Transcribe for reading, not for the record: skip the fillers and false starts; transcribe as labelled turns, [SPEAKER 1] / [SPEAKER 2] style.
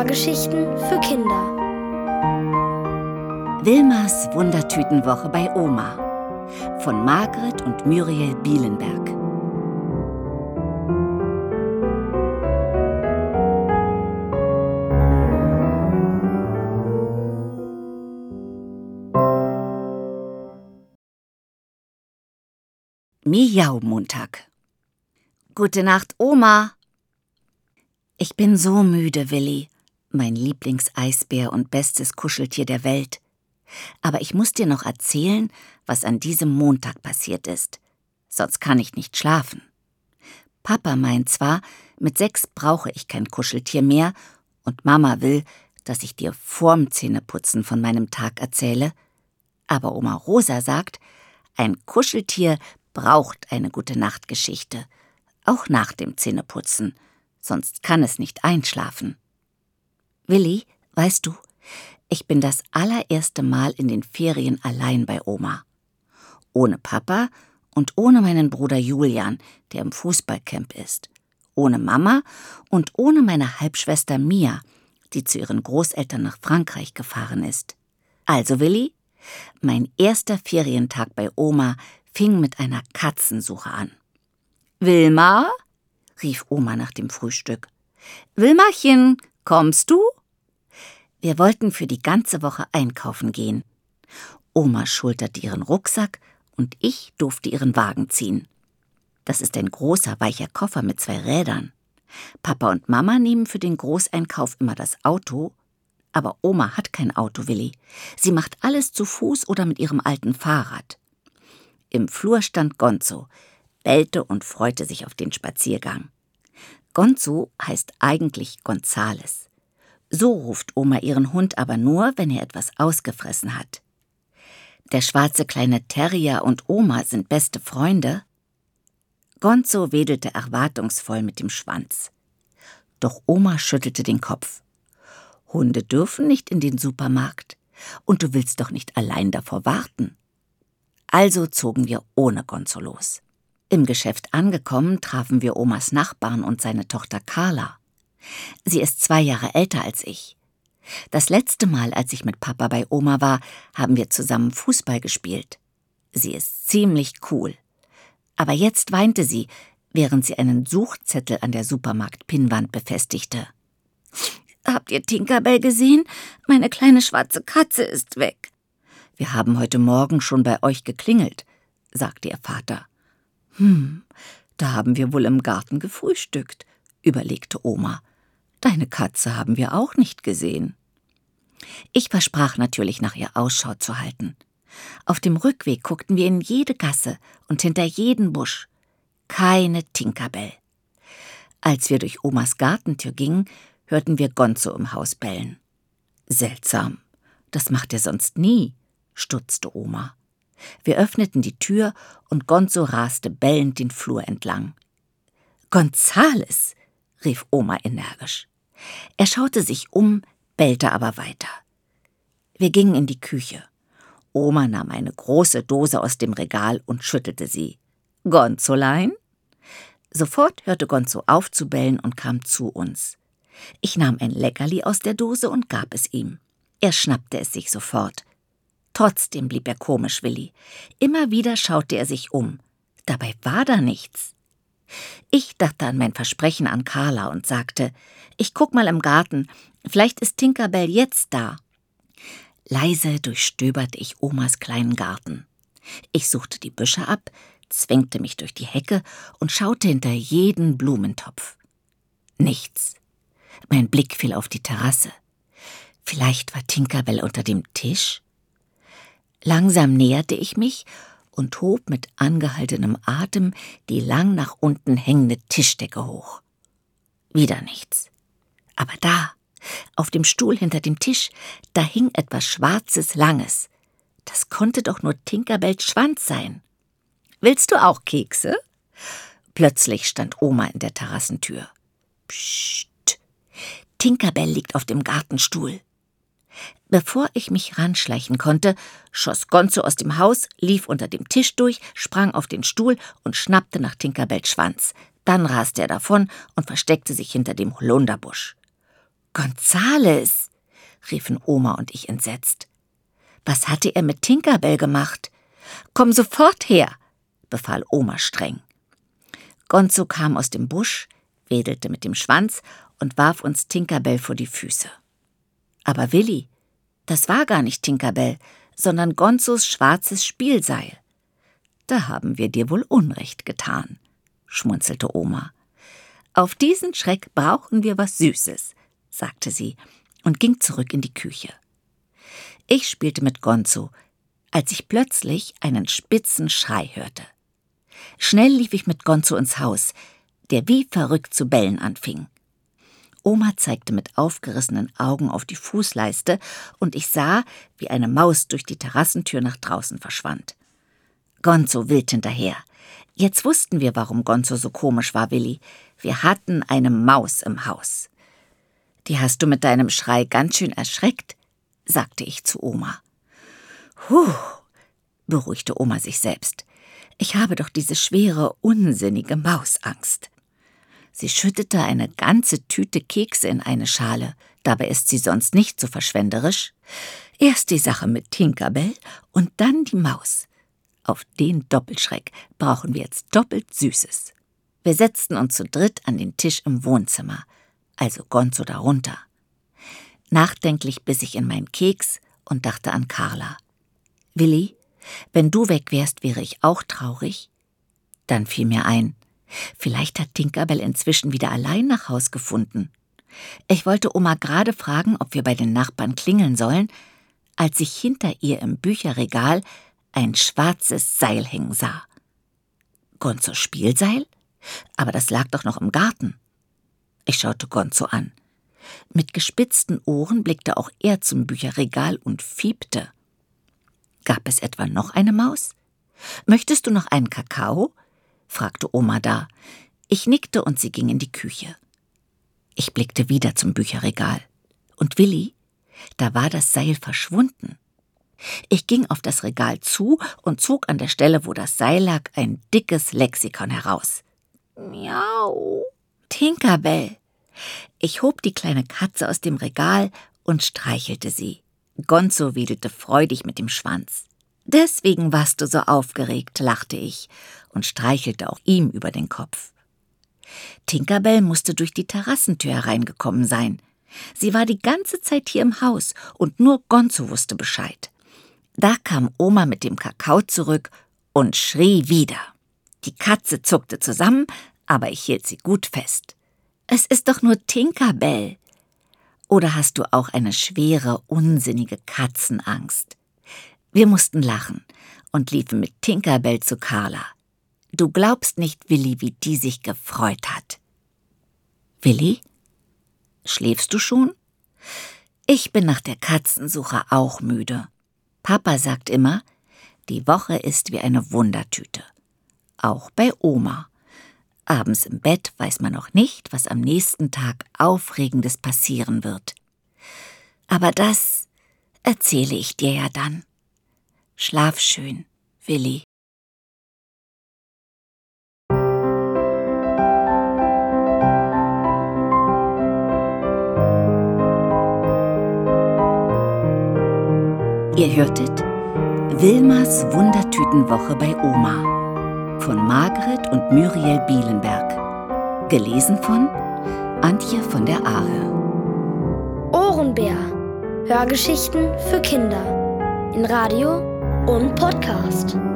[SPEAKER 1] Oma-Geschichten für Kinder.
[SPEAKER 2] Wilmas Wundertütenwoche bei Oma von Margret und Muriel Bielenberg. Miau-Montag. Gute Nacht, Oma. Ich bin so müde, Willi, mein Lieblingseisbär und bestes Kuscheltier der Welt. Aber ich muss dir noch erzählen, was an diesem Montag passiert ist. Sonst kann ich nicht schlafen. Papa meint zwar, mit 6 brauche ich kein Kuscheltier mehr und Mama will, dass ich dir vorm Zähneputzen von meinem Tag erzähle. Aber Oma Rosa sagt, ein Kuscheltier braucht eine Gute-Nacht-Geschichte, auch nach dem Zähneputzen, sonst kann es nicht einschlafen. Willi, weißt du, ich bin das allererste Mal in den Ferien allein bei Oma. Ohne Papa und ohne meinen Bruder Julian, der im Fußballcamp ist. Ohne Mama und ohne meine Halbschwester Mia, die zu ihren Großeltern nach Frankreich gefahren ist. Also, Willi, mein erster Ferientag bei Oma fing mit einer Katzensuche an. »Wilma«, rief Oma nach dem Frühstück. »Wilmachen, kommst du?« Wir wollten für die ganze Woche einkaufen gehen. Oma schulterte ihren Rucksack und ich durfte ihren Wagen ziehen. Das ist ein großer, weicher Koffer mit 2 Rädern. Papa und Mama nehmen für den Großeinkauf immer das Auto, aber Oma hat kein Auto, Willi. Sie macht alles zu Fuß oder mit ihrem alten Fahrrad. Im Flur stand Gonzo, bellte und freute sich auf den Spaziergang. Gonzo heißt eigentlich Gonzales. So ruft Oma ihren Hund aber nur, wenn er etwas ausgefressen hat. Der schwarze kleine Terrier und Oma sind beste Freunde. Gonzo wedelte erwartungsvoll mit dem Schwanz. Doch Oma schüttelte den Kopf. Hunde dürfen nicht in den Supermarkt. Und du willst doch nicht allein davor warten. Also zogen wir ohne Gonzo los. Im Geschäft angekommen, trafen wir Omas Nachbarn und seine Tochter Carla. Sie ist 2 Jahre älter als ich. Das letzte Mal, als ich mit Papa bei Oma war, haben wir zusammen Fußball gespielt. Sie ist ziemlich cool. Aber jetzt weinte sie, während sie einen Suchzettel an der Supermarkt-Pinnwand befestigte. »Habt ihr Tinkerbell gesehen? Meine kleine schwarze Katze ist weg.« »Wir haben heute Morgen schon bei euch geklingelt«, sagte ihr Vater. Da haben wir wohl im Garten gefrühstückt«, überlegte Oma. »Deine Katze haben wir auch nicht gesehen.« Ich versprach natürlich, nach ihr Ausschau zu halten. Auf dem Rückweg guckten wir in jede Gasse und hinter jeden Busch. Keine Tinkerbell. Als wir durch Omas Gartentür gingen, hörten wir Gonzo im Haus bellen. »Seltsam, das macht er sonst nie«, stutzte Oma. Wir öffneten die Tür und Gonzo raste bellend den Flur entlang. »Gonzales«, rief Oma energisch. Er schaute sich um, bellte aber weiter. Wir gingen in die Küche. Oma nahm eine große Dose aus dem Regal und schüttelte sie. »Gonzolein?« Sofort hörte Gonzo auf zu bellen und kam zu uns. Ich nahm ein Leckerli aus der Dose und gab es ihm. Er schnappte es sich sofort. Trotzdem blieb er komisch, Willi. Immer wieder schaute er sich um. Dabei war da nichts. Ich dachte an mein Versprechen an Carla und sagte, ich guck mal im Garten, vielleicht ist Tinkerbell jetzt da. Leise durchstöberte ich Omas kleinen Garten. Ich suchte die Büsche ab, zwängte mich durch die Hecke und schaute hinter jeden Blumentopf. Nichts. Mein Blick fiel auf die Terrasse. Vielleicht war Tinkerbell unter dem Tisch? Langsam näherte ich mich und hob mit angehaltenem Atem die lang nach unten hängende Tischdecke hoch. Wieder nichts. Aber da, auf dem Stuhl hinter dem Tisch, da hing etwas Schwarzes, Langes. Das konnte doch nur Tinkerbells Schwanz sein. »Willst du auch Kekse?« Plötzlich stand Oma in der Terrassentür. »Psst! Tinkerbell liegt auf dem Gartenstuhl.« Bevor ich mich ranschleichen konnte, schoss Gonzo aus dem Haus, lief unter dem Tisch durch, sprang auf den Stuhl und schnappte nach Tinkerbells Schwanz. Dann raste er davon und versteckte sich hinter dem Holunderbusch. »Gonzales«, riefen Oma und ich entsetzt. »Was hatte er mit Tinkerbell gemacht? Komm sofort her«, befahl Oma streng. Gonzo kam aus dem Busch, wedelte mit dem Schwanz und warf uns Tinkerbell vor die Füße. »Aber Willi, das war gar nicht Tinkerbell, sondern Gonzos schwarzes Spielseil.« »Da haben wir dir wohl Unrecht getan«, schmunzelte Oma. »Auf diesen Schreck brauchen wir was Süßes«, sagte sie und ging zurück in die Küche. Ich spielte mit Gonzo, als ich plötzlich einen spitzen Schrei hörte. Schnell lief ich mit Gonzo ins Haus, der wie verrückt zu bellen anfing. Oma zeigte mit aufgerissenen Augen auf die Fußleiste und ich sah, wie eine Maus durch die Terrassentür nach draußen verschwand. Gonzo wild hinterher. Jetzt wussten wir, warum Gonzo so komisch war, Willi. Wir hatten eine Maus im Haus. »Die hast du mit deinem Schrei ganz schön erschreckt«, sagte ich zu Oma. »Huh«, beruhigte Oma sich selbst. »Ich habe doch diese schwere, unsinnige Mausangst.« Sie schüttete eine ganze Tüte Kekse in eine Schale. Dabei ist sie sonst nicht so verschwenderisch. Erst die Sache mit Tinkerbell und dann die Maus. Auf den Doppelschreck brauchen wir jetzt doppelt Süßes. Wir setzten uns zu dritt an den Tisch im Wohnzimmer, also Gonzo darunter. Nachdenklich biss ich in meinen Keks und dachte an Carla. »Willi, wenn du weg wärst, wäre ich auch traurig?« Dann fiel mir ein, vielleicht hat Tinkerbell inzwischen wieder allein nach Haus gefunden. Ich wollte Oma gerade fragen, ob wir bei den Nachbarn klingeln sollen, als ich hinter ihr im Bücherregal ein schwarzes Seil hängen sah. Gonzos Spielseil? Aber das lag doch noch im Garten. Ich schaute Gonzo an. Mit gespitzten Ohren blickte auch er zum Bücherregal und fiebte. Gab es etwa noch eine Maus? »Möchtest du noch einen Kakao?« fragte Oma da. Ich nickte und sie ging in die Küche. Ich blickte wieder zum Bücherregal. Und Willi, da war das Seil verschwunden. Ich ging auf das Regal zu und zog an der Stelle, wo das Seil lag, ein dickes Lexikon heraus. »Miau, Tinkerbell!« Ich hob die kleine Katze aus dem Regal und streichelte sie. Gonzo wedelte freudig mit dem Schwanz. »Deswegen warst du so aufgeregt«, lachte ich und streichelte auch ihm über den Kopf. Tinkerbell musste durch die Terrassentür hereingekommen sein. Sie war die ganze Zeit hier im Haus und nur Gonzo wusste Bescheid. Da kam Oma mit dem Kakao zurück und schrie wieder. Die Katze zuckte zusammen, aber ich hielt sie gut fest. »Es ist doch nur Tinkerbell.« Oder hast du auch eine schwere, unsinnige Katzenangst? Wir mussten lachen und liefen mit Tinkerbell zu Carla. Du glaubst nicht, Willi, wie die sich gefreut hat. »Willi, schläfst du schon?« Ich bin nach der Katzensuche auch müde. Papa sagt immer, die Woche ist wie eine Wundertüte. Auch bei Oma. Abends im Bett weiß man noch nicht, was am nächsten Tag Aufregendes passieren wird. Aber das erzähle ich dir ja dann. Schlaf schön, Willi. Ihr hörtet Wilmas Wundertütenwoche bei Oma von Margret und Muriel Bielenberg. Gelesen von Antje von der Ahe.
[SPEAKER 1] Ohrenbär. Hörgeschichten für Kinder. In Radio und Podcast.